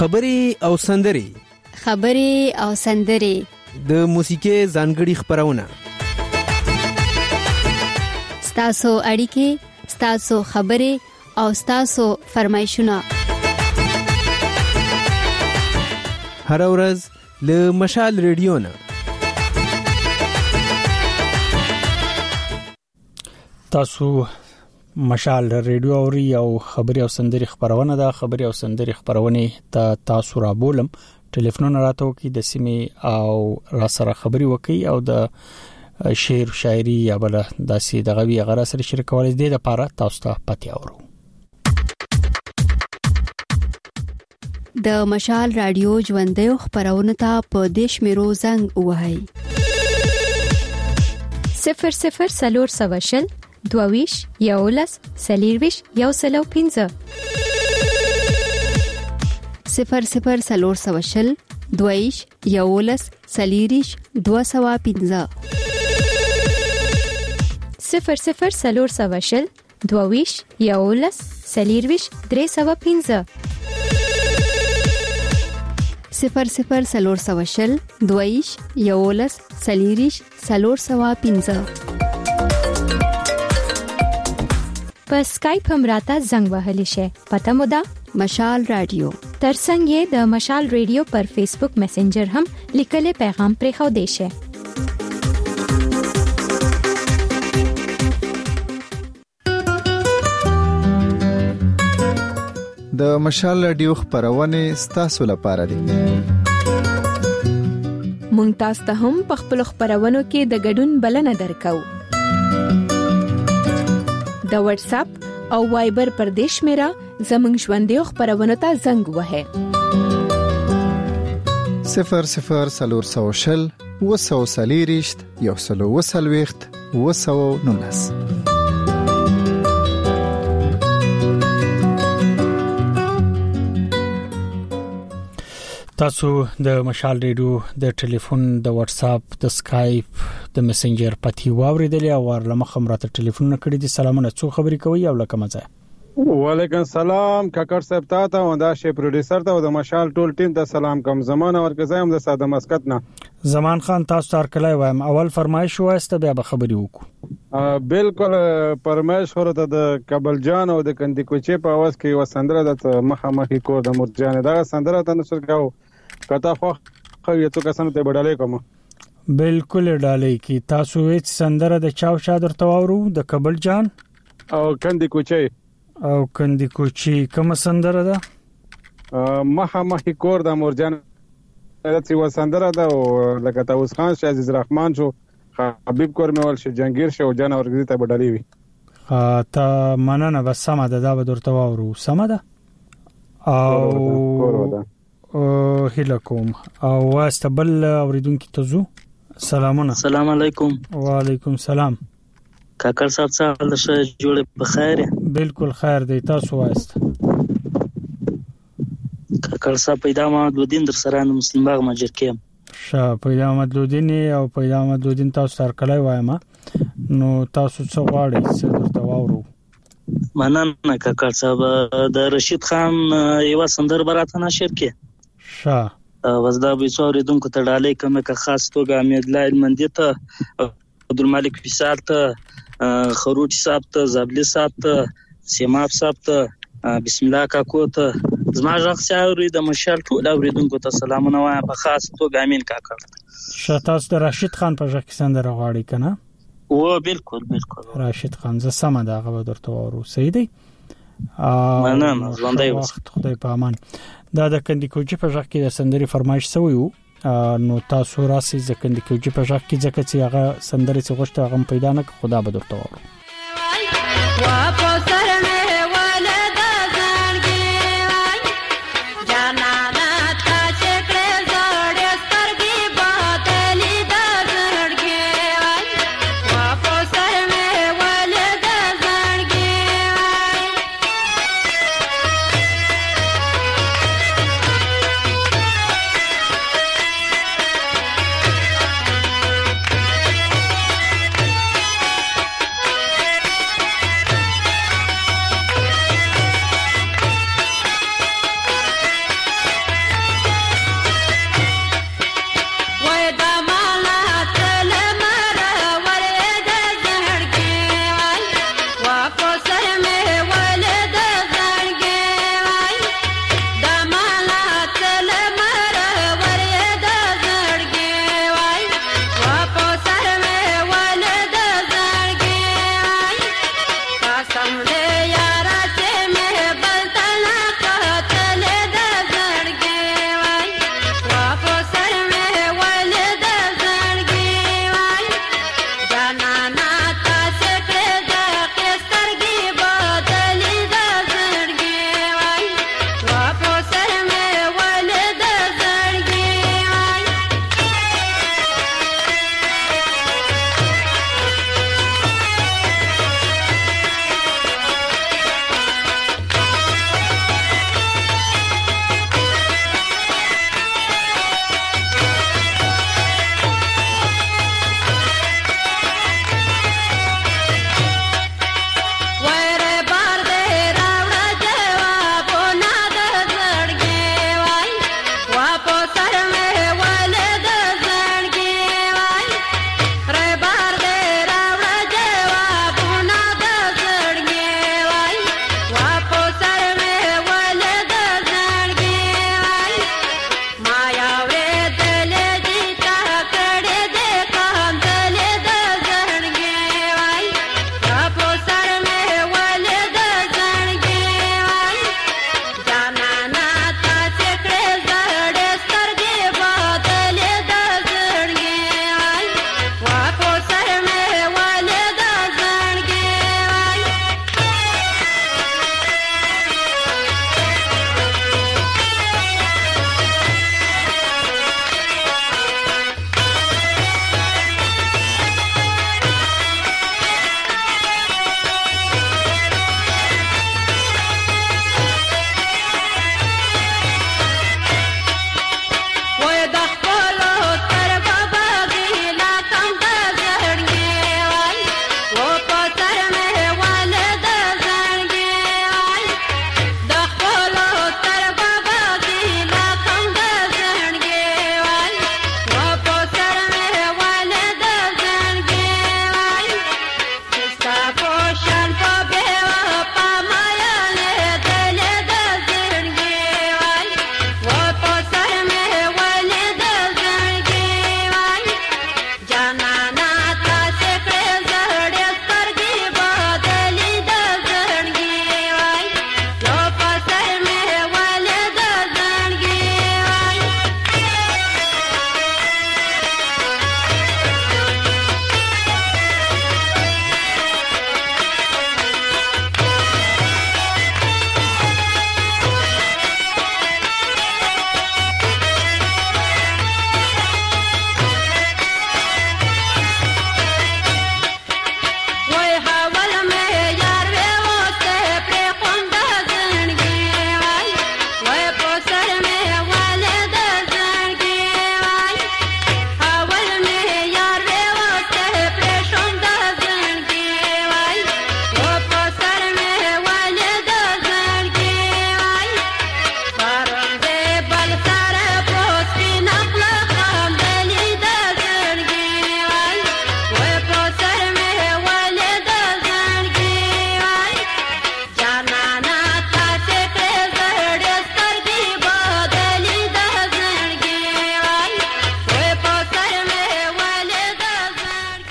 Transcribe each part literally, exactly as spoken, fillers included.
خبري او سندري خبري او سندري د موسیقي ځانګړي خبرونه ستاسو اړیکې ستاسو خبري او ستاسو فرمایشونه هر ورځ له مشال ریډیو نه تاسو مشال ریډیو اوري او خبري او سندري خبرونه ده خبري او سندري خبرونه ته تاسو را بولم ټلیفون راتو کې د سیمې او را سره خبري وکي او د شعر شاعري یا بل داسې د غوي غره سره شریکول دي د لپاره تاسو ته پتی اورو د مشال رادیو ژوندې خبرونه ته په دیش میرو زنګ وهاي صفر صفر سلور سواشل دوویش یولس سلیرویش یو سلو پینزه صفر صفر سلور سواشل دوویش یولس سلیریش دو سوا پینزه صفر صفر سلور سواشل دوویش یولس سلیرویش درې سوا پینزه صفر صفر سلور سواشل دوویش یولس سلیریش سلور سوا پینزه په اسکایپ هم راته زنګ وهلی شي پته مو ده مشال رادیو ترڅنګ یې د مشال رادیو پر فیسبوک میسنجر هم لیکلي پیغام پرې خو دی شي د مشال رادیو خبرونه ستاسو لپاره دي مونږ تاسو ته هم په خپل خبرونو کې د ګډون بلنه درکو د واتس اپ او وایبر پر دیش میرا زمنګ ژوندې خبرونه ته زنګ وهه صفر صفر سلور سوشل وسو سلیریشت یو سلو وسلويخت وسو نونس تاسو د مشال ریډیو د ټلیفون د واتس اپ د اسکایپ د میسنجر پتی واوریدل او ورلمه خمرات ټلیفون کړی دي سلامونه څو خبرې کوي او لکه مزه وعلیکم سلام کاکړ صاحب ته او دا شی پروډوسر ته او د مشال ټول ټیم ته سلام کوم زمانه ورکزایم د ساده مسقط نه زمان خان تاسو تر کله وایم اول فرمایش واسطه بیا به خبري وکړو بالکل فرمایش ورته د کابل جان او د کندي کوچې په आवाज کې وسندره د مخه مخې کور د مرجان دا سندره ته نشر کاو کته خو خو یو څه کسانو ته بدلې کوم بالکل ډالې کی تاسو هیڅ سندره د چاو شادر توورو د کابل جان او کندي کوچې او کندي کوچې کوم سندره ده مخه مخې کور د مرجان دا چې وسندره ده او لکه تاوس خان شه عزیز رحمان شو حبیب کورمول شه جنگیر شه او جان اورګزی ته بدلې وي ته مننه بس سم ده دا به درته وورو سم ده او او هیلکوم او واستبل اوریدونکو ته زو سلامونه السلام علیکم وعلیکم سلام کاکړ صاحب څنګه د شه جوړ په خیر بالکل خیر دی تاسو واست کاکړ صاحب پیدا محمدودین در سره مسلم باغ ماجر کېم شه پیدا محمدودین او پیدا محمدودین تاسو سره کله وایم نو تاسو څو غواړئ چې درته واورو مننه کاکړ صاحب د رشید خان یو سندر براته نشر کې شه وزدا به څوریدونکو ته ډالې کومه که خاص توګه امید لایل مندي ته عبدالمالک فیصل ته خروج صاحب ته زابلی صاحب ته سیماب صاحب ته بسم الله کاکو ته زما ځخصاوري د مشال ټول اوریدونکو ته سلامونه وایم په خاص توګه امین کاکړ شتاس د راشد خان په ځکه سندره غواړي کنه او بالکل بالکل راشد خان ز سم ده هغه درته ورو صحیح دی مننه ژوندۍ وخت خدای په امان دا د کندي کوچې په ځکه د سندري فرمایش سوی وو نو تاسو راسي د کندي کوچې په ځکه کې ځکه چې هغه سندري څه غوښته هغه پیدا نه خدا به درته ورو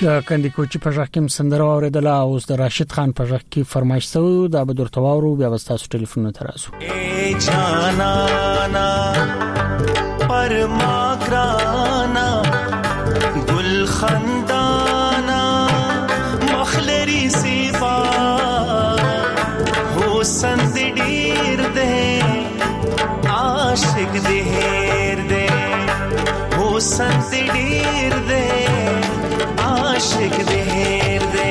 کندي کوچی په ځخ کې سندره اوریدل او د راشد خان په ځخ کې فرمایش شو دا به درته وورو بیا تاسو ټلیفون ته راځو. اے جانانا پرما گرانا گل خندانا مخلری سیبا حسن ډیر دے عاشق دیر دے حسن ډیر دے عاشق دیر دے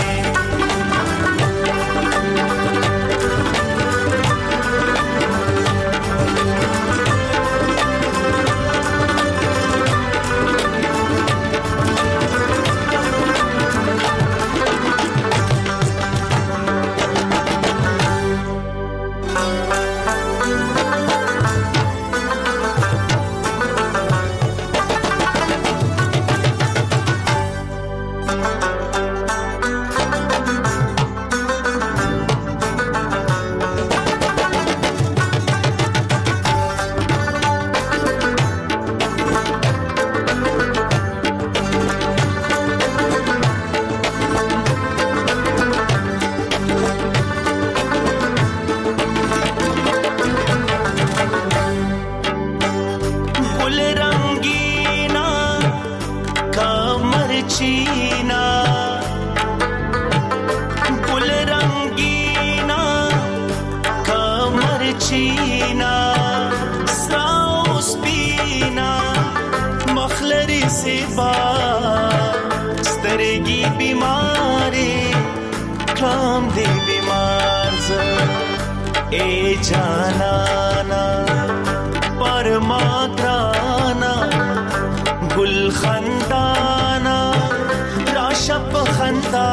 جانانا پرما گرانا گل خندانا راشب خندا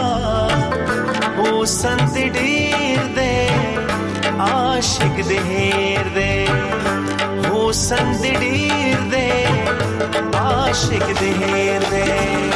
حسن ډیر دے عاشق دیر دے حسن ډیر دے عاشق دیر دے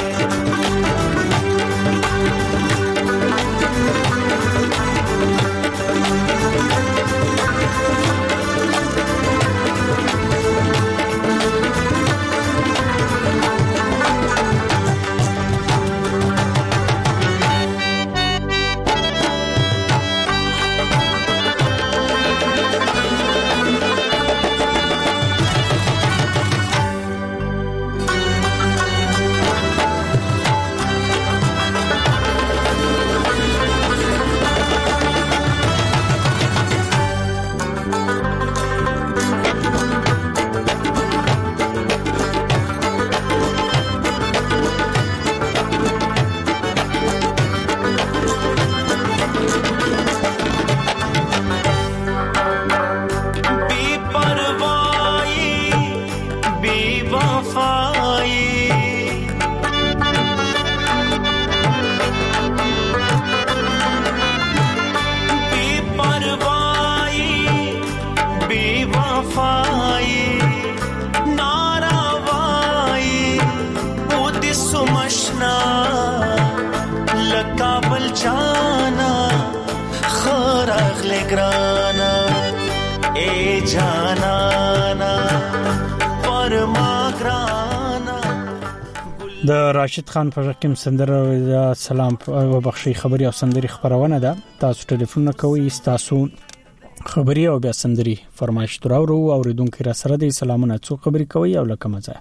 د راشد خان په رقم سندره سلام او بخشي خبري او سندري خبرونه ده تاسو ټلیفون کوي تاسو خبري او بیا سندري فرمایش تراورو اوریدونکو را سره د سلامونه څو خبري کوي او لکه مزه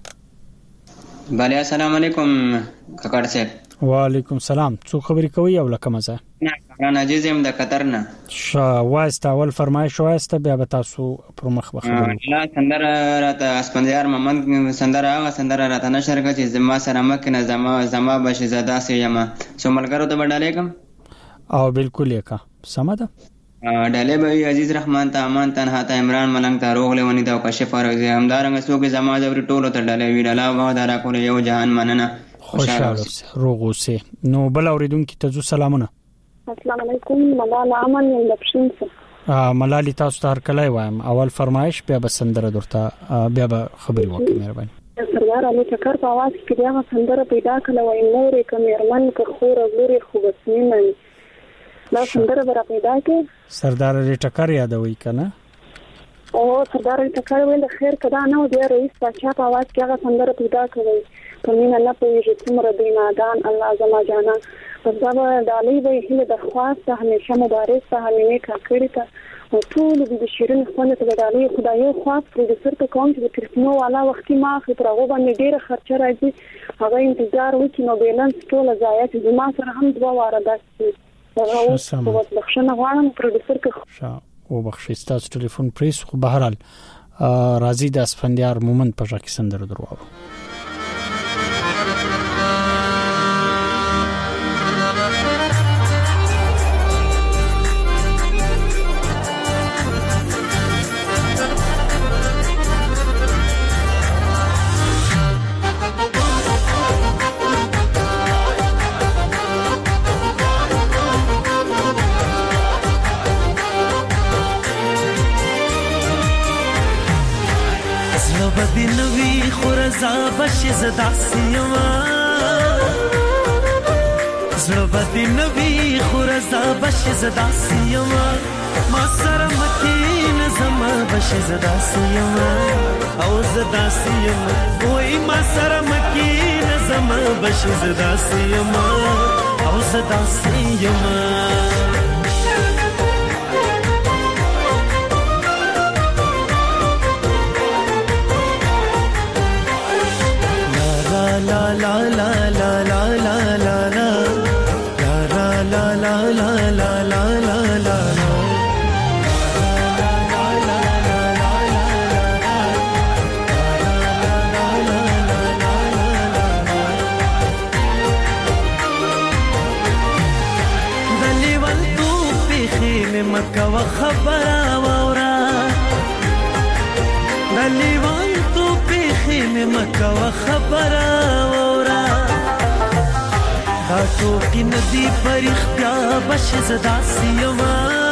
بله السلام علیکم کاکړ صاحب. وعلیکم السلام څو خبري کوي او لکه مزه نه عزیزم د قطر نه شا واسطه اول فرمایش واسطه بیا به تاسو پر مخ بخبرو لا سندره راته اسپندیار محمد سندره هغه سندره راته نشر کړي چې زما سره مکه نه زما زما بش زدا سي یم سو ملګرو ته وډالیکم او بالکل یکا سمده ډاله به عزیز رحمان ته امان تنها ته عمران ملنګ ته روغله ونی دا کشف فرغ همدارنګ سوګي زما زبر ټولو ته ډاله وی ډاله واه دا کول یو جهان مننه خوشاله روغوسه نو بل اوریدونکو ته سلامونه. السلام علیکم ملال امن یم د پښینسه ملالي تاسو ته هر کله وایم اول فرمایش بیا به سندره درته بیا به خبري وکړم مهرباني سردار علي چکر په आवाज کې دا سندره پیدا کړه وای نورې کمرمن که خور غوري خو بسمنه دا سندره برا پیدا کې سردار علي چکر یادوي کنه او سردار علي چکر ویل خیر کدا نه دی رئیس بادشاہ په आवाज کې هغه سندره پیدا کړی کمینه نه پوهیږي څومره دوی نادان الله زما جانان پس دا به د علي به هیله درخواست ده همیشه مبارز ته همینې کاکړي ته او ټول د شیرین خوند ته د علي خدایو خاص پروډوسر ته کوم چې د کرسمو والا وختي ما خو پر هغه باندې ډیره خرچه راځي هغه انتظار وکړي نو بیلانس ټول ضایع چې زما سره هم دوه واره داسې هغه اوس په بخښنه غواړم پروډوسر که شا او بخښي تاسو ټلیفون پریس خو بهرحال راضي د اسفندیار مومند په ځکه سندره درواو بدنوي خورزا بش زدا سيما زړه بدنوي خورزا بش زدا سيما ما سره مکین زما بش زدا سيما او زدا سيما وای ما سره مکین زما بش زدا سيما او زدا سيما la la la la la la la la la la la la la la la la دلی ول تو بخیل مکه و خبره وورا دلی ول تو بخیل مکه و خبره وورا دا ټوکی ندی پر اختیا بش زدا سیما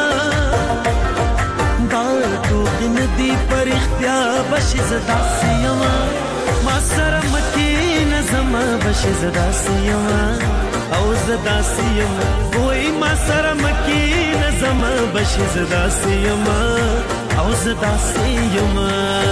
دا ټوکی ندی پر اختیا بش زدا سیما ما سره مکین زما بش زدا سیما او زدا سیما وای ما سره مکین زما بش زدا سیما او زدا سیما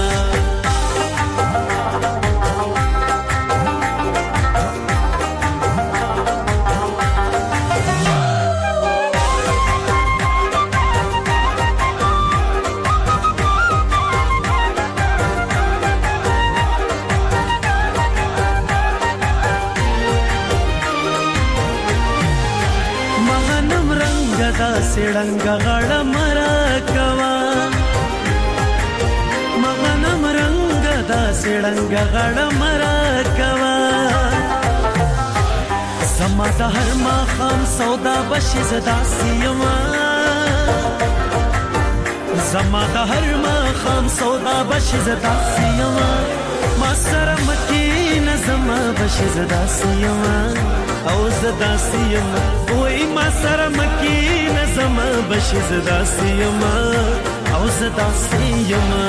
سړنګ غړ مرا کوا مغنم رنگ دا سړنګ غړ مرا کوا زما د هر ما خام سودا بش زدا سیما زما د هر ما خام سودا بش زدا سیما ما سره مکین زما بش زدا سیما او زدا سیما وای ما سره مکین زما بش زدا سیما او زدا سیما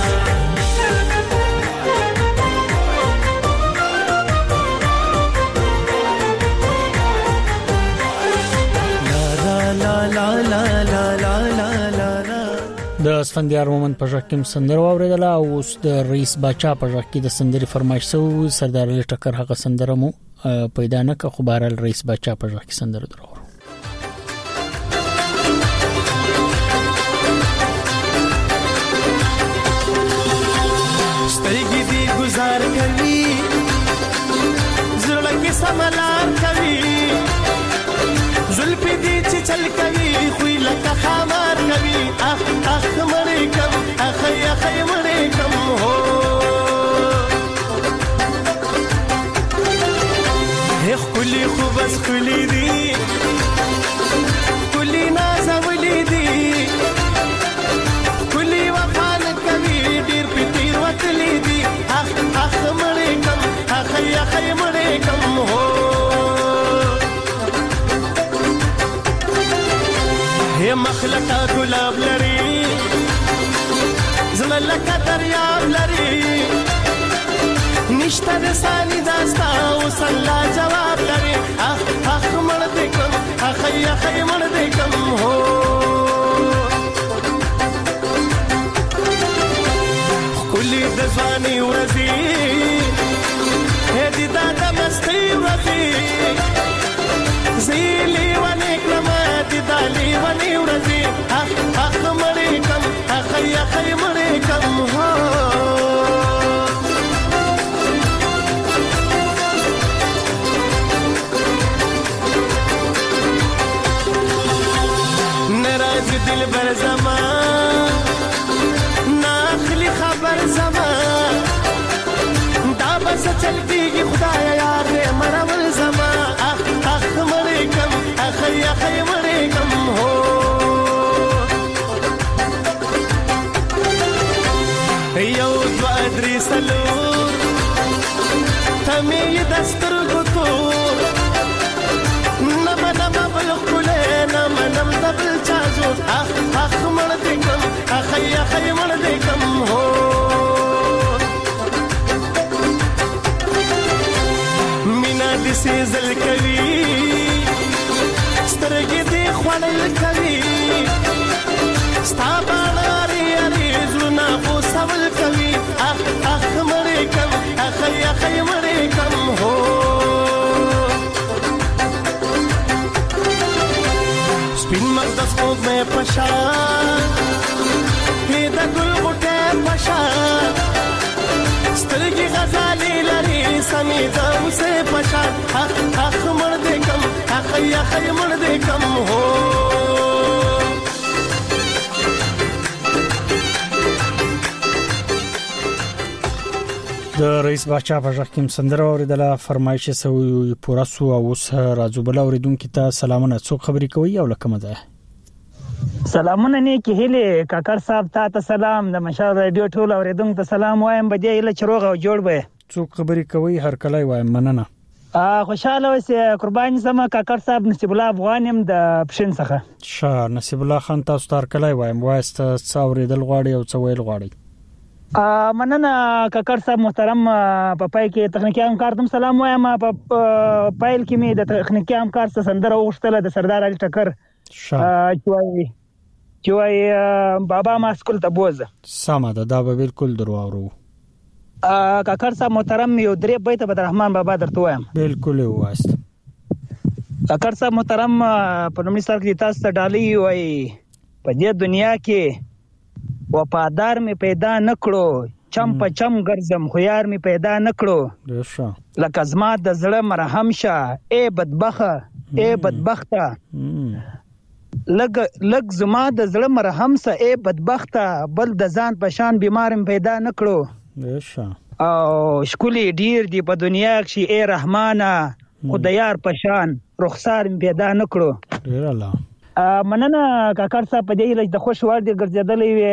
لا لا لا لا لا لا لا لا د اسفندیار مومند په ژکم سندره واوریدله او اوس د رئیس باچا په ژکه د سندري فرمایش سو سردار علي ټکر هغه سندره مو پیدا نه که خو بهرال رئیس باچا په ژکه سندره درو سترګې دې گزار کوي زړه کې سملار کوي زلفې دې چې چل کوي خوې لکه خمار کوي اخ اخ مړې کم اخ اخ مړې کم هو هغ کلی خو بس کلی دي کلی ناز ولې دي کلی وفا نه کوي ډېر پتیر وکلی دي اخ اخ مړې کم اخ اخ مړې کم هو هي مخلقه ګلاب لري زملکه دریاب لري نشته د سالي داستا او سلا جواب لري اخ اخ مړ دې کم اخ اخ مړ دې کم هو کلی د ځواني ورځي هي دي دا د مستي ورځي زیلی ونی کلم دي دا لی ونی ورځي اخ اخ مړې کم اخ یا خې مړې کم هو نراز دل بر زمان ناخلی خبر زمان دا بس چلتیږي خدایا یار مرول زمان اخ اخ مړې کم اخ یا خې مړې کم هو یو دوا درې سلور تمې دستر ګوتور نم نم بل خله نم نم دبل چازو اخ اخ مړ دې کم اخ یا خې مړ دې کم هو مینا دې سېزل کوي سترګې دې خوړل کوي ستا باندې اړې زونه خو سوال کوي اخ اخ مړې کم اخ یا خې مړې کم هو سپین مقدس په مې پشا هې د ګل غټه پشا سترګې غزالې لري سمې د اوسه پشا اخ اخ مړ دې کم اخ یا خې مړ دې کم هو د رئیس باچا په ځخ کې سندره اوریدله فرمایش سوی پورا سو او اوس راځو بل اوریدونکو ته سلامونه څوک خبرې کوي او لکه مده سلامونه نه کې هله کاکړ صاحب ته سلام د مشال رادیو ټول اوریدونکو ته سلام وایم بده له چروغ او جوړ به څوک خبرې کوي هر کله وایم مننه ا خوشاله اوسه قرباني سم کاکړ صاحب نصیب الله افغانم د پښین څخه شه نصیب الله خان تاسو تر کله وایم واسته څاوریدل غواړي او څویل غواړي ا مننه کاکړ صاحب محترم په پای کې تخنیکی همکار تم سلام وایم په پایل کې می د تخنیکی همکار سره سندره وغوښتله د سردار علي ټکر چوي چوي بابا ما سکول ته بوزه سمه ده دا به بالکل درو اورو ا کاکړ صاحب محترم یو درې بیت عبد الرحمن بابا درته وایم بالکل واسط کاکړ صاحب محترم په نومي سر کې تاسو ته ډالۍ وای په دې دنیا کې وفادار می پیدا نکړو چم په چم ګرځم خو یار می پیدا نکړو ښه لکه زما د زړه مرهم شه اے بدبخه اے بدبخته لګ لګ زما د زړه مرهم شه اے بدبخته بل د ځان په شان بیمارم پیدا نکړو ښه او شکولې ډیر دی په دنیا کې اے رحمانه خدایار په شان رخسار پیدا نکړو ډیر الله مننه کاکړ صاحب په دې لږ د خوش ور دي ګرځیدلې وي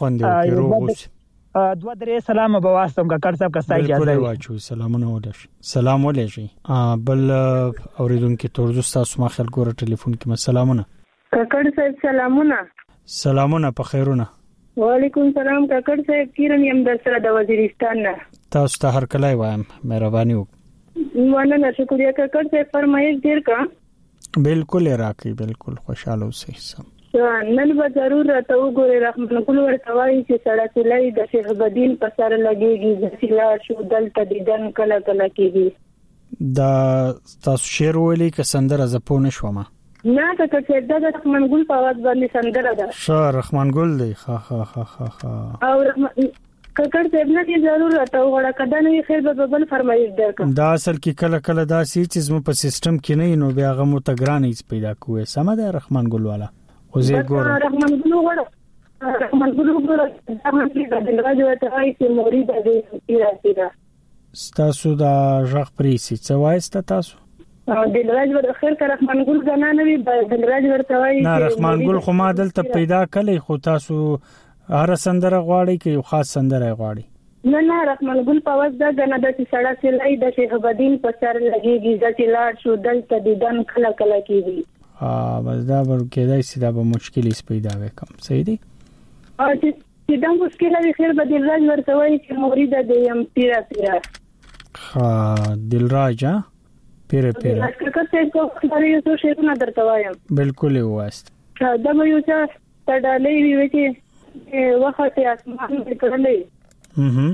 دوه درې سلام به واسطم کاکړ صاحب کا سایه بالکل واچو سلامونه ولش سلام ولشي بل اوریدونکو تورزو تاسو ما خل ګوره ټلیفون کې سلامونه کاکړ صاحب سلامونه سلامونه په خیرونه وعلیکم سلام کاکړ صاحب کیرن یم در سره د وزیرستان نه تاسو ته هر کله وایم مهرباني وکړئ مننه شکریہ کاکړ صاحب فرمایش ډیر کا بالکل راکې بالکل خوشاله اوسئ سم نن به ضرور راته وګورئ رحمان ګل ورته وایي چې سړه سلای د شیخ بدین په سر لګېږي د سیلار شو دلته دیدن کله کله کېږي دا تاسو شعر ویلي که سندره زه پوه نه شوم نه کاکړ صاحب دا د رحمان ګل په اواز باندې سندره ده ښه رحمان ګل دی ښه ښه ښه ښه او کاکړ صاحب نه ضرور راته وغواړه کدا نه خیر به بل فرمایش درکړم دا اصل کې کله کله دا سي چې زمو په سیستم کې نه نو بیا غمو ته ګران هیڅ پیدا کوي سم ده رحمان ګل والا او زه ګورم رحمان ګل وغواړه رحمان ګل وغواړه دا هم چې د راځي ته وایي چې موري د دې راځي تاسو دا ژغ پریسي څه وایسته تاسو د راځي ور خیر کړه رحمان ګل غنا نه وي د راځي ورته وایي نه رحمان ګل خو ما دلته پیدا کړي خو تاسو هر سندره غواړي کې یو خاص سندره غواړي نه نه رحمان ګل په واز دا غنا د سړا سلای د شیخ بدین په سر لګيږي د لاړ شو دلته دیدن کله کله کیږي ها بس دا ور کېدای سي دا به مشکلې پیدا وکم صحیح دي او چې دا مشکل وي خیر به دلراج ورته وایي چې مرید د یم پیرا پیرا ها دلراج ها پیرا پیرا کله څه کوم یو څه شی نه درته وایم بالکل واست دا به یو څه تډالې وی چې وخت اسمان کړلې هم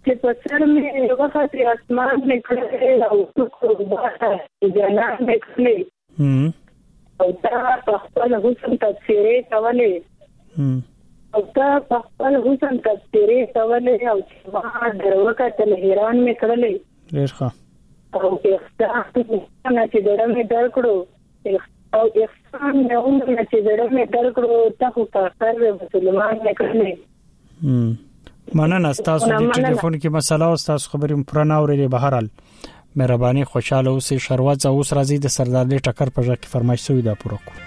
چې په سر مې یو وخت اسمان مې کړل او څوک وباسه جنان مې کړل او دا په خپل حسن تفسیرې کولې او دا په خپل حسن تفسیرې کولې او چې ما دروکه تل حیران مې کړلې ډېر ښه او احسان نه چې ډېر مې در کړو او احسان نه عمر نه چې ډېر مې در کړو ته خو کافر مسلمان نه کړلې مننه تاسو د ټلیفون کې مسله او تاسو خبرې پرانه اورېدې بهرال مهرباني خوشاله اوسئ شروات اوس راځي د سردار علي ټکر په ځکه فرمایش سوی دا پوره کو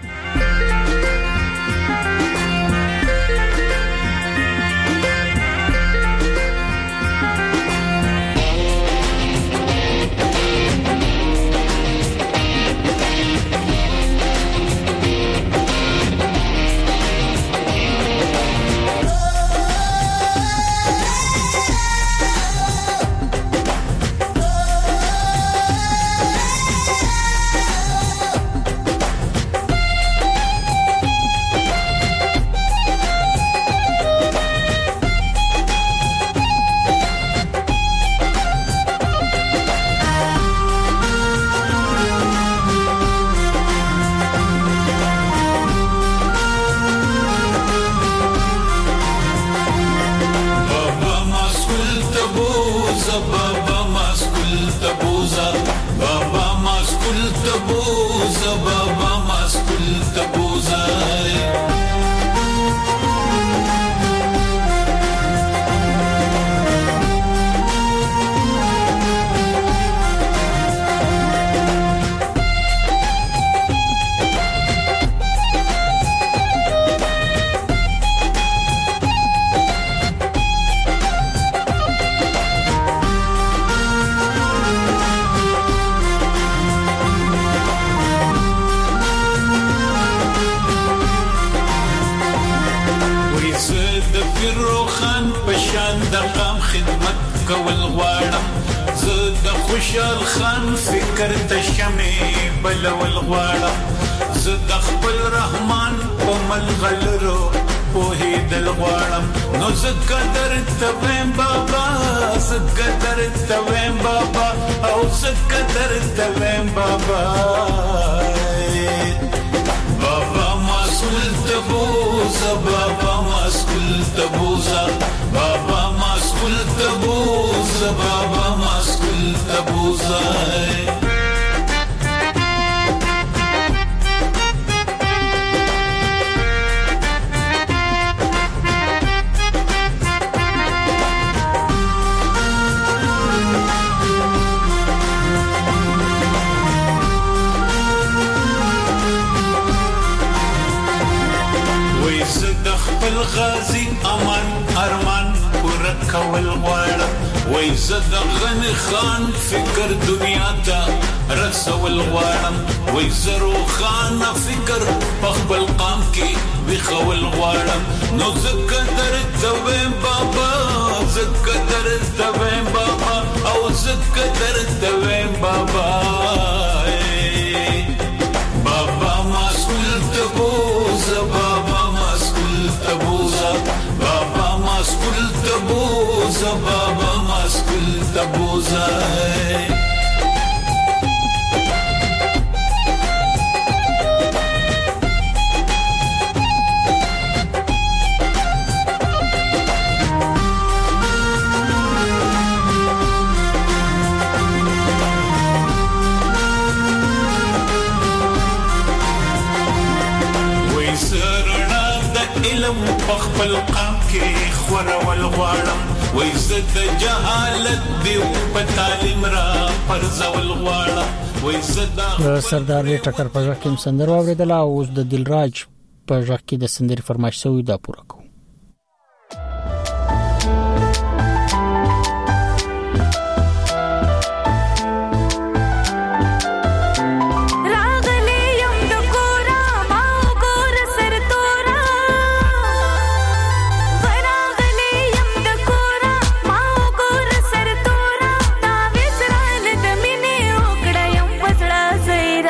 سردار علي ټکر په ځکه هم سندر اوریدل او اوس د دلراج په ځکه کې د سندري فرمایش سوی دا پوره کو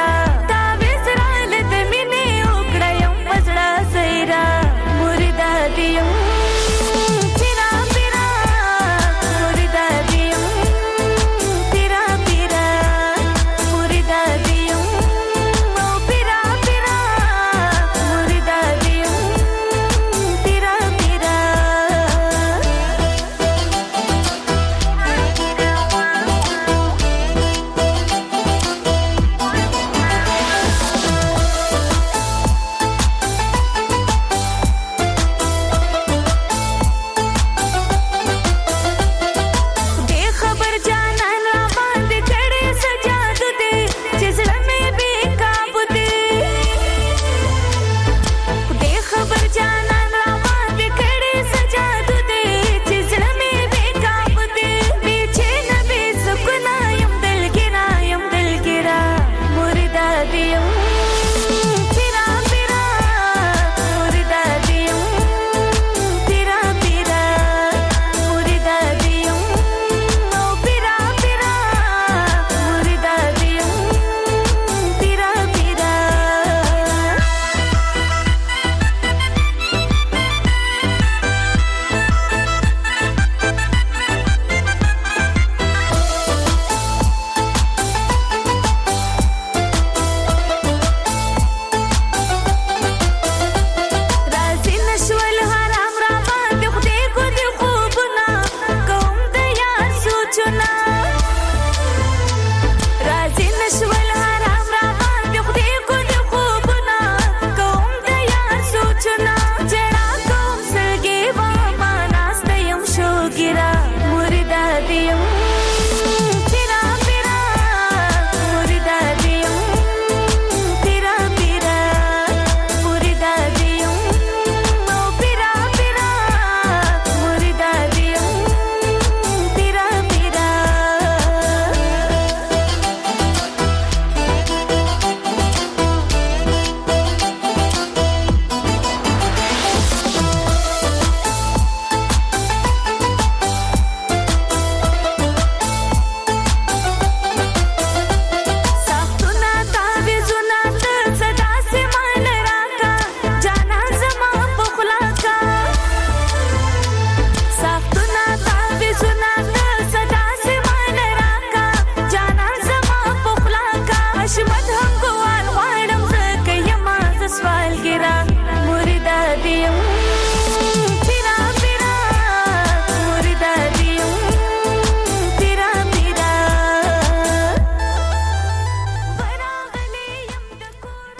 دا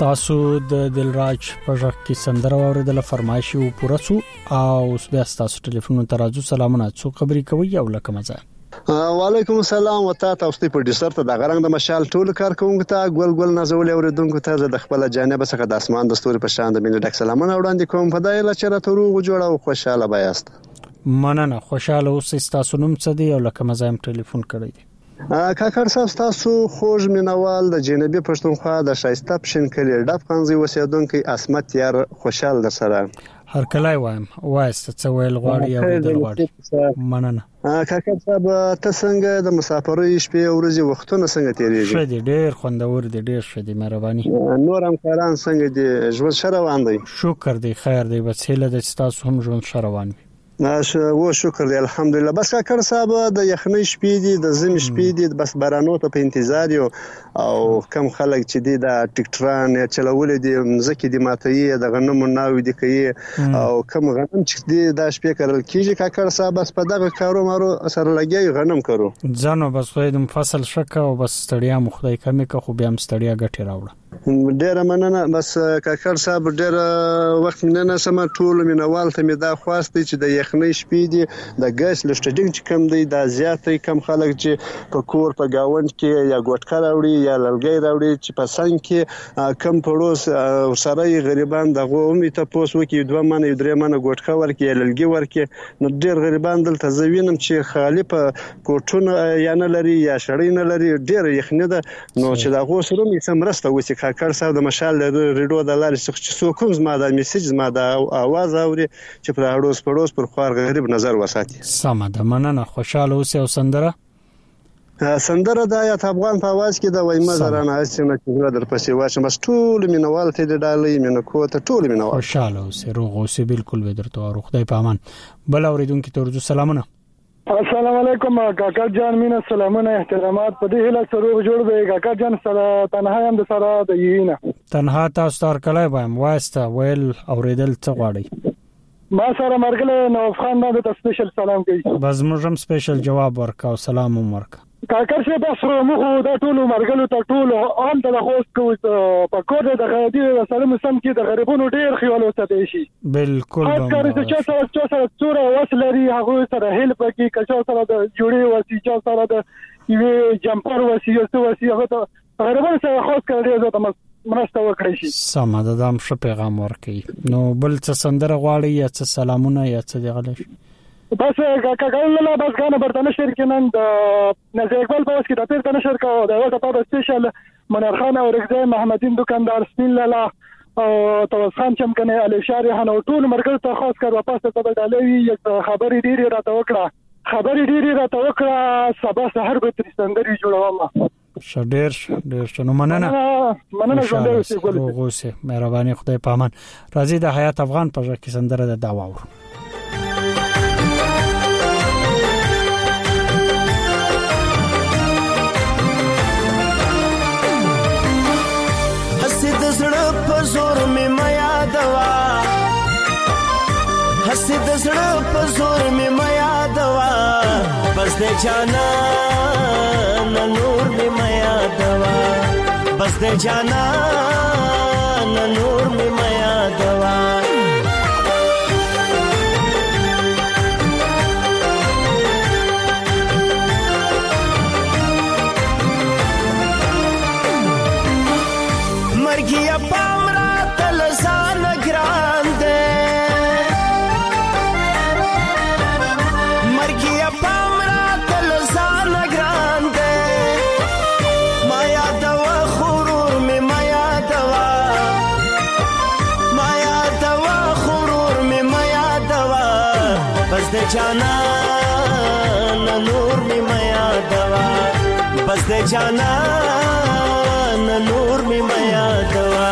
تاسو د دلراج پژک کی سندره اوریدله فرمایشي او پوره سو او اوس بیا تاسو ټلیفون ته راځو. سلامونه، څو خبري کوي او لکه مزه. وعلیکم السلام. وتا تاسو په پروډوسر ته د غرنګ د مشال ټول کار کوونکو ته ګل ګل نازول اوریدونکو ته د خپل جانب څخه د اسمان د ستوري په شان د مینه ډک سلامونه وړاندې کوم. په دایله چرته روغ جوړه او خوشاله بایاست. مننه، خوشاله اوسئ. تاسو نوم څه دی او لکه مزه هم ټلیفون کړی؟ کاکړ صاحب تاسو خوږ مینوال د جنوبي پښتونخوا د شایسته پښین کلی ډب قنزي وسیدونکو اسمت یار خوشحال در سره هر کله وایم وایست څه ویل غواړي او د غواړي. مننه کاکړ صاحب. ته څنګه د مسافرۍ شپې ورځې وختونه څنګه تیریږي؟ ښه دي، ډېر خوندور دي، ډېر ښه دي، مهرباني. نور همکاران څنګه دي؟ ژوند ښه روان دی؟ شکر دی، خیر دی، بس هیله ده چې تاسو هم ژوند ښه روان وي. ناشه و شکر دی الحمدلله. بس کاکړ صاحب د یخنۍ شپې دي، د زمي شپې دي، بس بارانو ته په انتظار یو او کم خلک چې دي د ټیکټران یا چلول دي مزکه دي ماتي د غنمو ناوي دي کوي او کم غنم چې دي د شپې کړل کیږي. کاکړ صاحب بس په دغه کارو مارو سره لګي غنم کرو ځانو بس خو د فصل شکه او بس ستړیا مخدای کمی که خو بیا هم ستړیا ګټي راوړه. ډیره مننه. بس کاکړ صاحب ډیره وخت مننه سم ټول مینوال ته می دا خواسته چې د یخنۍ شپې دي د ګاز لشټډینګ چې کم دی دا زیاتې کم خلک چې په کور په گاوند کې یا ګوټکا راوړي یا لړګي راوړي چې په سنگ کې کم پړوس سره غریبان دغه امید ته پوس وکي دوه منه یو درې منه ګوټکا ورکي یا لړګي ورکي. نو ډیر غریبان دلته زوینم چې خالی په کوټونه یا نه لري یا شړې نه لري، ډیر یخنه ده. نو چې دا غو سره می سمرسته وسی کاکړ صاحب د مشال ریډیو د لارې څخه څو کوم زما د میسج زما د आवाज اوري چې پر اړوس پړوس پر خوار غریب نظر وساتي. سم ده، مننه، خوشاله اوسئ. او سندره سندره د آیت افغان په आवाज کې د وایمه زرانه اسنه چې در پسې واچم بس ټول مینوال ته د ډالۍ مینه کو ته ټول مینوال خوشاله اوسئ، روغ اوسئ. بالکل به درته ورو خدای په امان. بل اوریدونکو ته ورځو سلامونه. السلام علیکم کاکا جان، مینه سلامونه احترامات. په دې هله سره جوړ دی کاکا جان سره تنها هم د سره د یینه تنها تاسو تر کله وایم واسطه ویل اوریدل څه غواړي؟ ما سره مرګله نو خان دا د سپیشل سلام کوي. بس موږ هم سپیشل جواب ورکاو، سلام هم ورکا. کاکر شه بس مخ دا ټول مرګلو ته ټول عام ته خوست کو په کوډ د غادي سره مسم کې د غریبونو ډیر خیال وساتي شي. بالکل هم کار چې څه څه څه څوره وسلري هغه سره هیل پکې کچا سره د جوړي وسی چا سره د یوه جمپر وسی او څه وسی هغه ته غریبونو سره خاص کړی زه ته مرسته وکړی شي. سم ده، دام ش پیغام ورکړي. نو بل څه سندره غواړي یا څه سلامونه یا څه دی غلش؟ بس کاکاګل بس غانه برتنه شرکت نن د نزی اقبال په واسطه د پیرتنه شرکت او د واسطه په سپیشل منر خان او رضا محمدین دکاندار سپین لالا او توس خان چمکنه علی شاری هنو ټول مرګ ته خاص کار واپس ته بدلوي. یک خبرې ډیره راته وکړه خبرې ډیره راته وکړه سبا سحر به تر سندري جوړوم. شډیر ډیر شنو مننه مننه ژوند اوسې ګل غوسه مهرباني خدای په امان. راځي د حیات افغان په ځکه سندره د دعوا ور زور می میا دوا حسد زړه په زور می میا دوا بس د جانا نور می میا دوا بس د جانا نور می میا دوا مرګیا پامرا تلزان ګرانده مرګیا پامرا تلزان ګرانده مایا دوا خورور می مایا دوا مایا دوا خورور می مایا دوا بس د جانا نور می مایا دوا بس د جانا نور می مایا دوا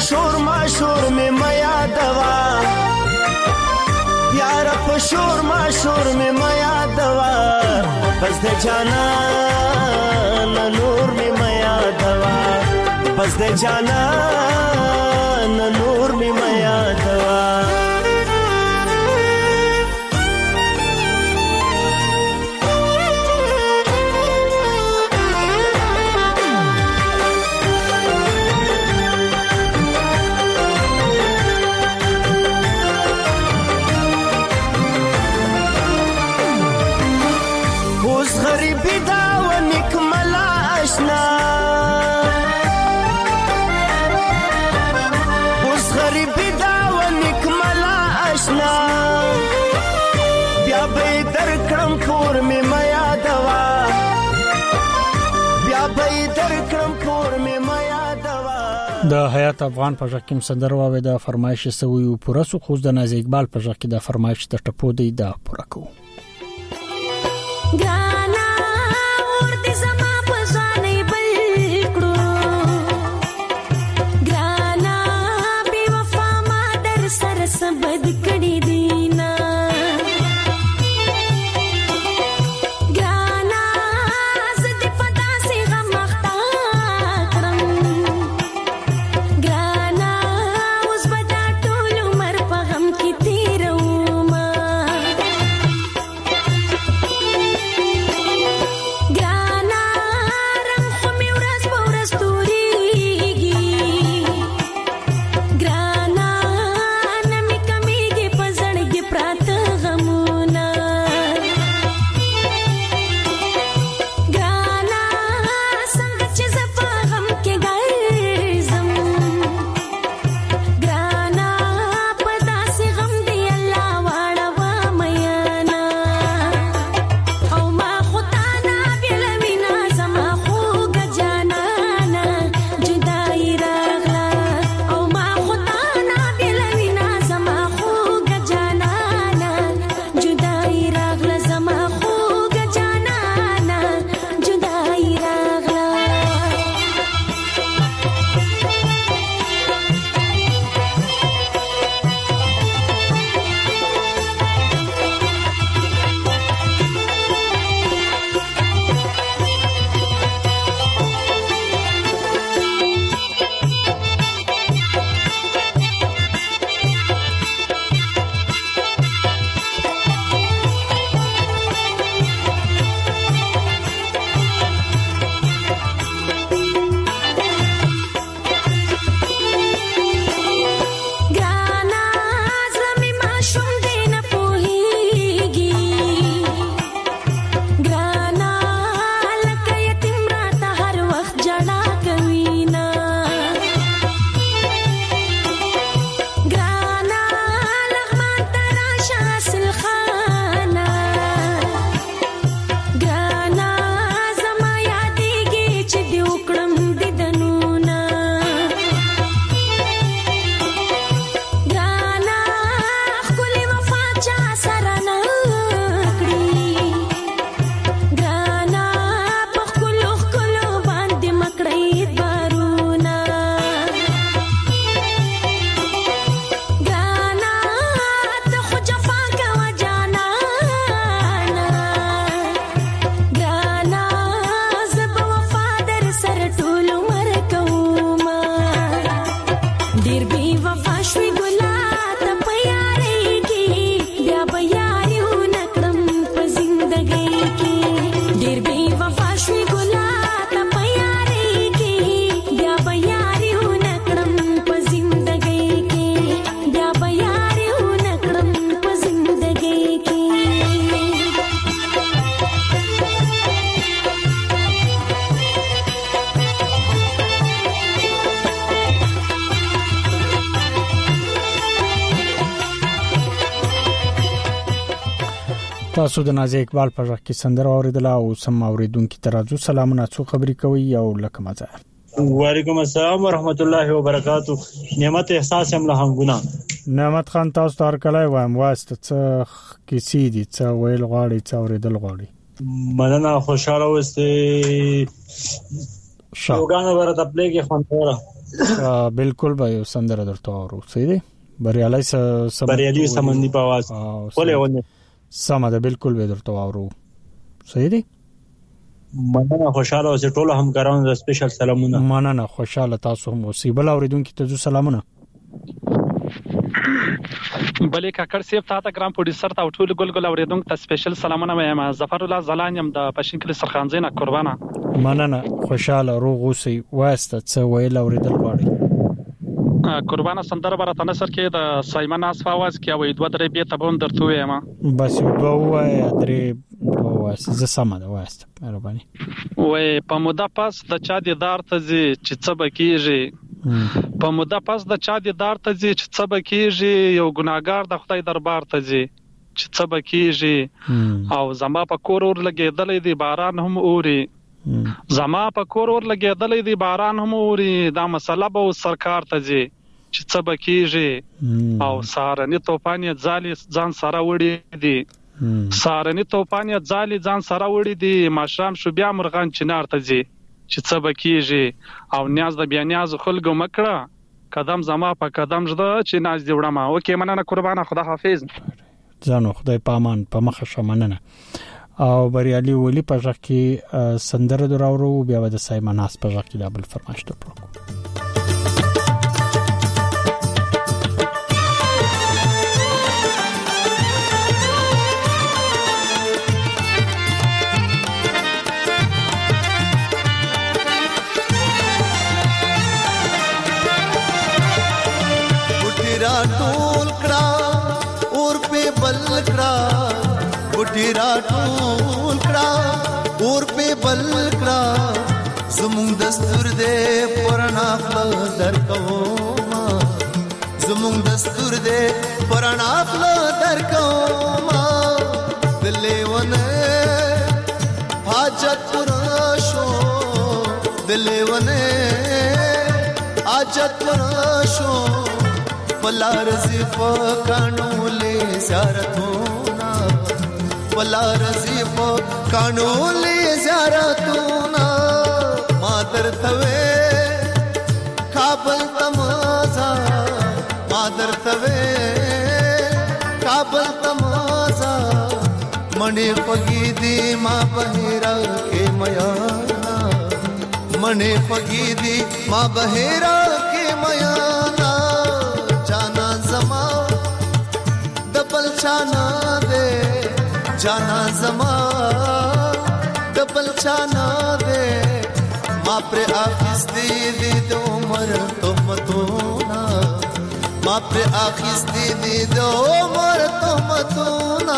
شور ما شور می ما یادوا یار په شور ما شور می ما یادوا بس د جانان نور می ما یادوا بس د جانان نور می ما یادوا غریبی دا و نکمل آشنا اوس غریبی دا و نکمل آشنا بیا به درکړم پور می ما یادوا بیا به درکړم پور می ما یادوا د حیات افغان په ژکم سندره واوې د فرمایش سوي پوره سو خو د ناز اقبال په ژکه د فرمایش د ټپو دی دا پوره کو सबद कड़ी दीना गाना जद पता से गम अख्तारम गाना उस बदा टोल उमर पे गम की तेरमा गाना रंग में उरस उरस तूरीगी गाना تاسو د ناز اقبال په ژغ کې سندره اوریدله او سم اوریدونکو ته راځو سلامونه څو خبرې کوي او لکه مزه وعلیکم السلام ورحمت الله وبرکاتو نعمت احساس هم له همګنا نعمت خان تاسو تر کله وایم واسطه څه کیسې دي څه ویل غواړي څه اوریدل غواړي مننه خوشاله اوسئ شوګانو ورته پلیږي خوندوره بالکل به سندره درته اورو سیدی بریالي سم بریالي سمندي په आवाज ولې ونه سم ده بالکل به درته اورو سیدی مننه خوشاله اوسې ټول همکارانو ته سپیشل سلامونه مننه خوشاله تاسو هم اوسې بل اوریدونکو ته سلامونه بلې کاکړ سیب ته ګرام پروډوسر ته ټول ګلګل اوریدونکو ته سپیشل سلامونه وایم ظفر الله زلان يم د پښین کلی سرخانزینه قربانه مننه خوشاله روغ اوسې واسطه څه ویل اوریدل غواړي قربانه سندره برته نصر کې د سایمن اسف आवाज کې وې دوه درې به تبون درته وایم بس یو دوه وای درې دوه وای زه سم ده واسطه مهرباني وې په موده پس د چا دیدار ته زی چې څه بکیږي په موده پس د چا دیدار ته زی چې څه بکیږي یو ګناګار د خدای دربار ته زی چې څه بکیږي او زما په کور ور لګېدلې دی باران هم اوري زما په کور ور لګېدلې دی باران هم اوري دا مسله به سرکار ته زی چې څه بکیږي او سارنی توپان یې ځالي ځان سره وړي دي سارنی توپان یې ځالي ځان سره وړي دي ماشام شو بیا مرغان چنار ته زی چې څه بکیږي او نیاز د بیا نیاز خلګو مکړه قدم زما په قدم ژده چې ناز دی وړم اوکې مننه قربانه خدا حافظ ځانو خدای پامان په مخه شمننه او بریالي ولی په ځکه کې سندره دراورو بیا د سایمناس په ځکه کې د بل فرمایش ته پرو ټول کړه اور په بل کړه بوټي را ټول کړه اور په بل کړه زموږ دستور دې پرانا خپل درکو ما زموږ دستور دې پرانا خپل درکو ما دلې ونه حاجت پورا شو دلې ونه حاجت پورا شو پلا رزي په قانولې زیارتونه پلا رزي په قانولې زیارتونه ما درته کابل تمازا ما درته کابل تمازا منې پګې دي ما بهرا کې میانا منې پګې دي ما بهرا کې میانا چانا دے جانا زما دبل چانا دے ما پر آخیس دی دی دو عمر تهمتونا ما پر آخیس دی دی دو عمر تهمتونا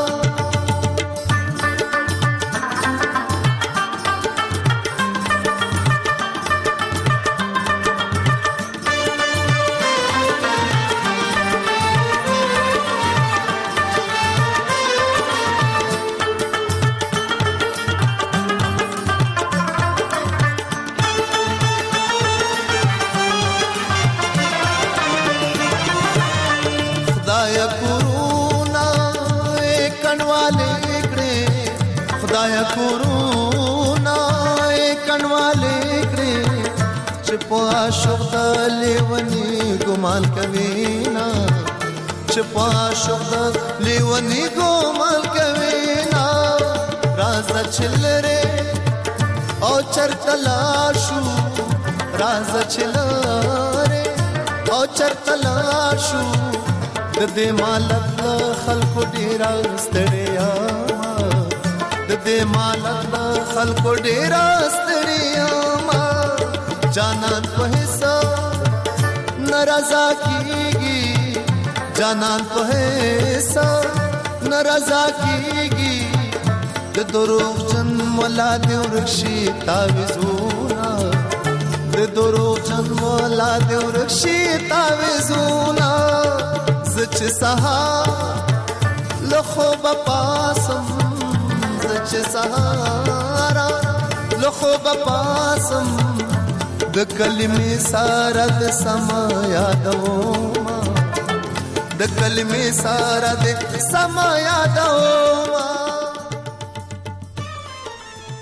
خدایا کورونا کنواله کړې چې په عاشق د لیونی ګمان کوینا چې په عاشق د لیونی ګمان کوینا راز چلره او چرتلا شو راز چلره او چرتلا شو د دې مالک خلق ډیر ستړیا د دې مالک خلق ډیر ستړیا ما جانان په حصہ ناراضا کیږي جانان په حصہ ناراضا کیږي د دروغ جن مولا دې ورشي تعویذونه د دروغ جن مولا دې ورشي تعویذونه زچ سها لخو بپاسم زچ سهارا لخو بپاسم د کلمې سارا د سما یادوما د کلمې سارا د سما یادوما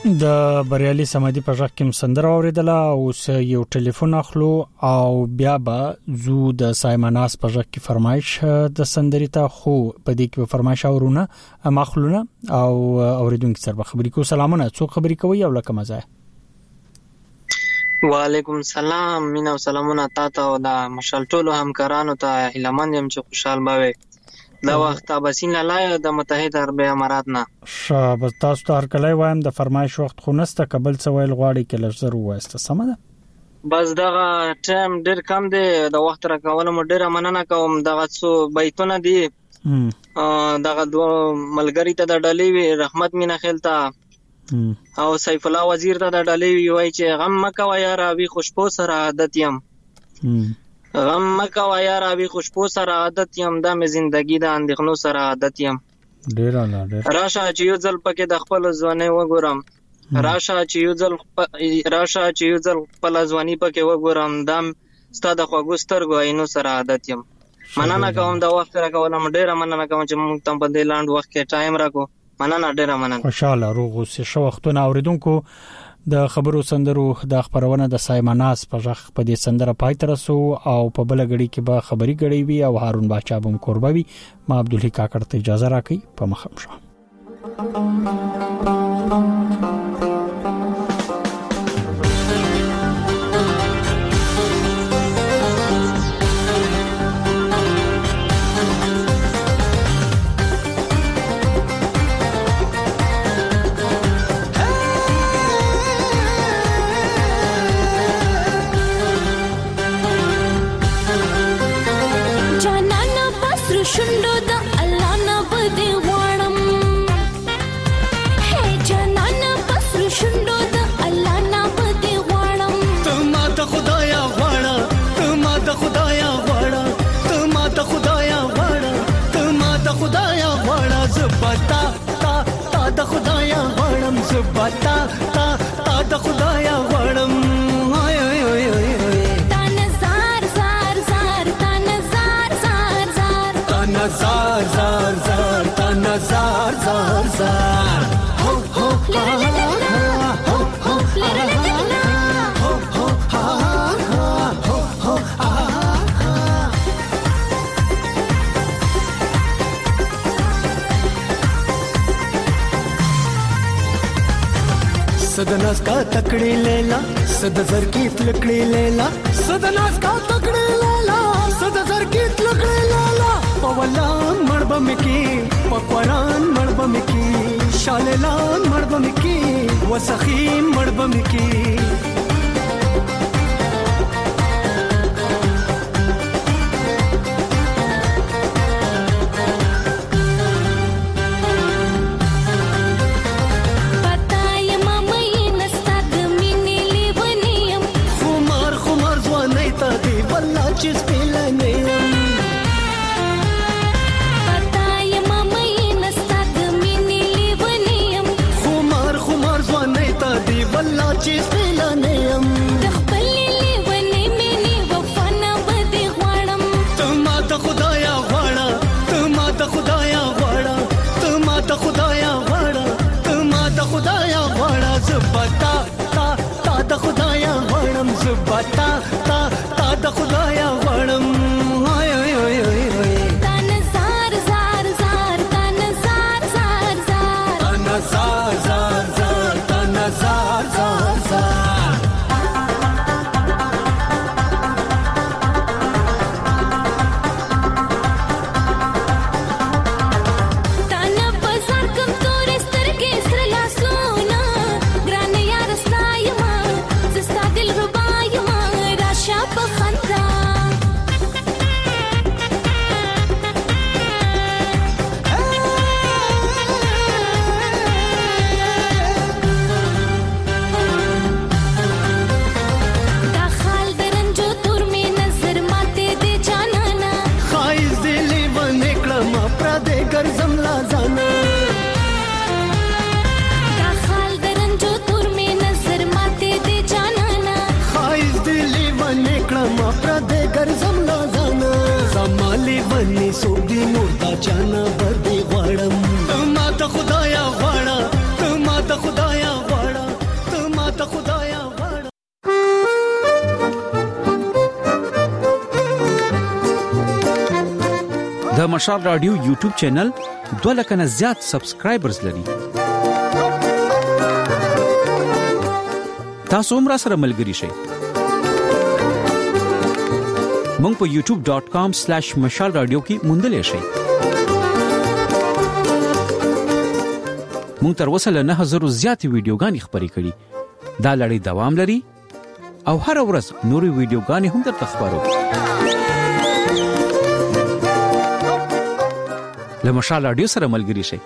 د بریالي سمادي په ځخ کې سندره اوریدله او یو ټلیفون اخلو او بیا به زو د سایمناس په ځخ کې فرمایش د سندري ته خو په دې کې فرمایش اورونه مخلونه او اوریدونکو سره خبرې کو. سلامونه، څو خبرې کوي او لکه مزه. وعلیکم السلام، مینا او سلامونه تاسو او د مشال ټولو همکارانو ته هیلمن يم چې خوشحال باوي. دا وخت اباسین لای د متحده عرب امارات نه شابه. تاسو ته هر کله وایم د فرمایش وخت خو نسته، قبل څه ویل غواړي کې لږ زر وایسته سم ده. بس دغه ټایم ډیر کم دی، د وخت راکول مو ډیر مننه کوم. دغه څو بیتونه دي دغه دوه ملګری ته د ډلې وی رحمت مینا خیلتا او سیف الله وزیر ته د ډلې وی وای چې غم مکو یار اوی خوشبو سره عادت یم غم مکو یار اوی خوشبو سره عادت یم دا مې زندگی د اندېښنو سره عادت یم. ډیر اعلی ډیر. راشه چې یو ځل پکې د خپل ځواني وګورم راشه چې یو ځل راشه چې یو ځل خپل ځواني پکې وګورم دم ستاسو د خوږو سترګو عینو سره عادت یم. مننه کوم د وخت راکولم، ډیر مننه کوم چې موږ تم په دې لاند وخت کې ټایم راکو. مننه ډیر مننه. خوشاله روغ اوسې. شو وختونه اوریدونکو د خبرو سندرو د خبرونه د سایمناس په ځخ په دې سندره پای تر سو او په بل غړي کې به خبري غړي وي او هارون باچا بم قربوي. ما عبدالحی کاکړ ته اجازه راکړي په مخم شو. زبتا تا تا د خدایا غړم اوي اوي اوي اوي تا نظر زار زار تا نظر زار زار تا نظر زار زار تا نظر زار زار هو هو لا لا لا لا هو هو لا لا لا لا هو هو ها ها هو هو सदनास का तकड़ी लेला सद जर की लकड़ी लेला सदनास का तकड़ी लेला सद जर की लकड़ी लेला पवलान मड़बम की पकवान मड़बम की शालेलान मड़बम की वसखीन मड़बम की Just feeling it. Patay mama ina stad mini livaniyam. Khumar khumar zwaneta di walla just feeling it. Takhbali livani mini wafana badi gwadam. Tuma ta khudaya gwada, tuma ta khudaya gwada, tuma ta khudaya gwada, tuma ta khudaya gwada. Zubata ta ta ta khudaya gwadam zubata ta ta ta khudaya gwadam. Oy oy oy oy oy. Ta nazar zar zar ta nazar zar zar. Ta nazar zar zar ta nazar zar zar. बनी सोगी मुर्दा जाना बदी वाड़म तुम माता खुदाया वाड़ा तुम माता खुदाया वाड़ा مشال رادیو یوټیوب چینل دوه لک نه زیات سبسکرایبرز لري. تاسو هم را سره ملګري شئ. مونږ په یوټیوب ډاٹ کام سلیش مشال رادیو کې موندلې شئ. مونږ تر اوسه له نه هزارو زیاتې ویډیوګانې خپرې کړي. دا لړۍ دوام لري او هر ورځ نورې ویډیوګانې هم درته خپرو. له مشال رادیو سره ملګري شئ.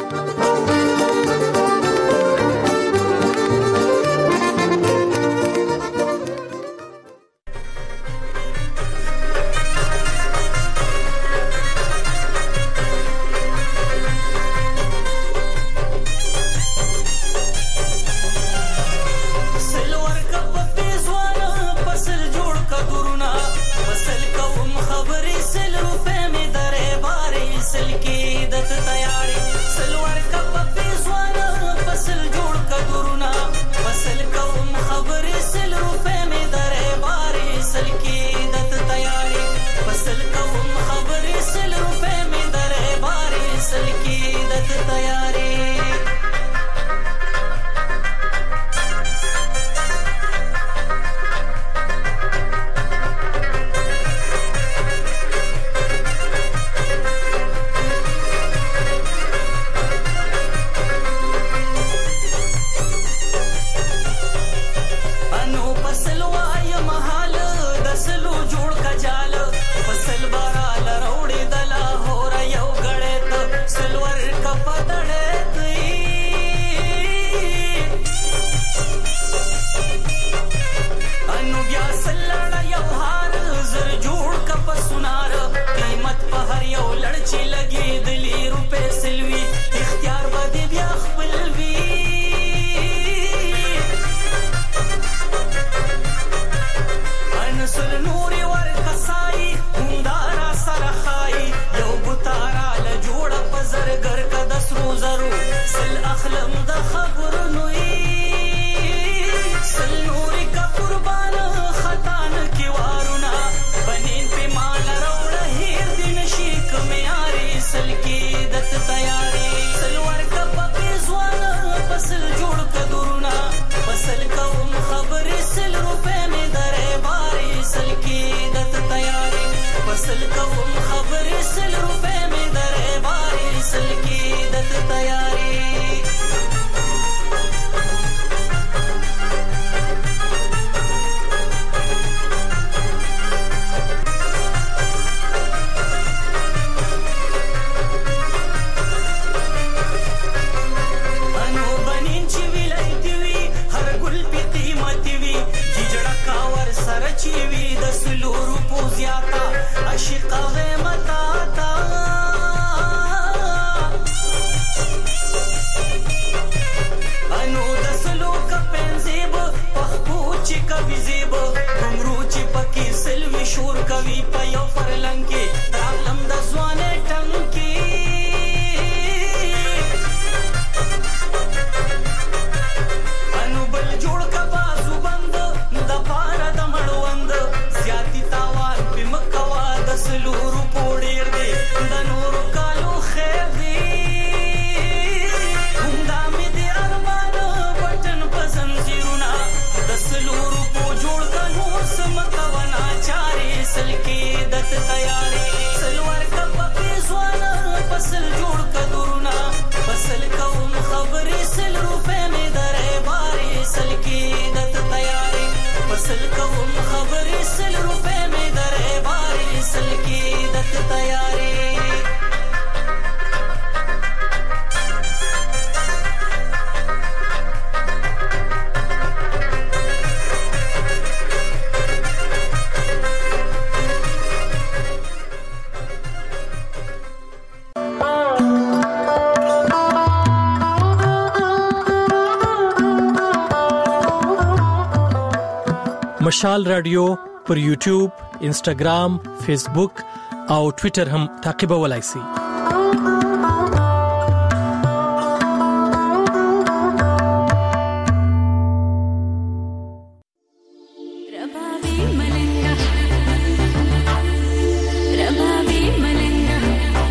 مشال رادیو پر یوټیوب، انسټاګرام، فیسبوک او ټوئیټر هم تعقیبولای شئ. ربابي ملنګا ربابي ملنګا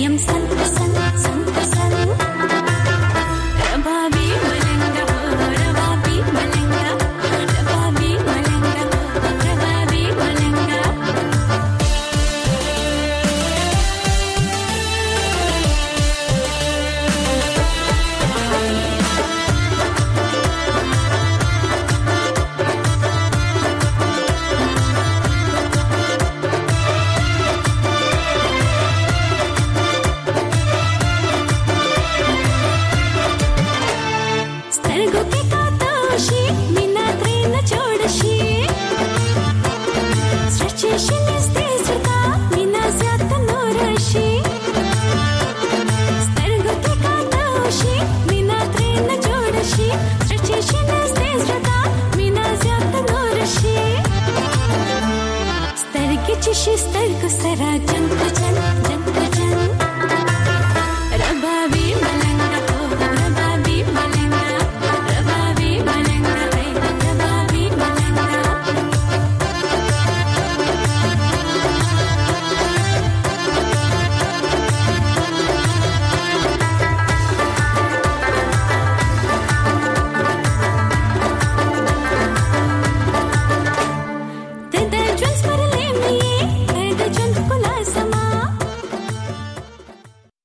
يم سن سن سن سن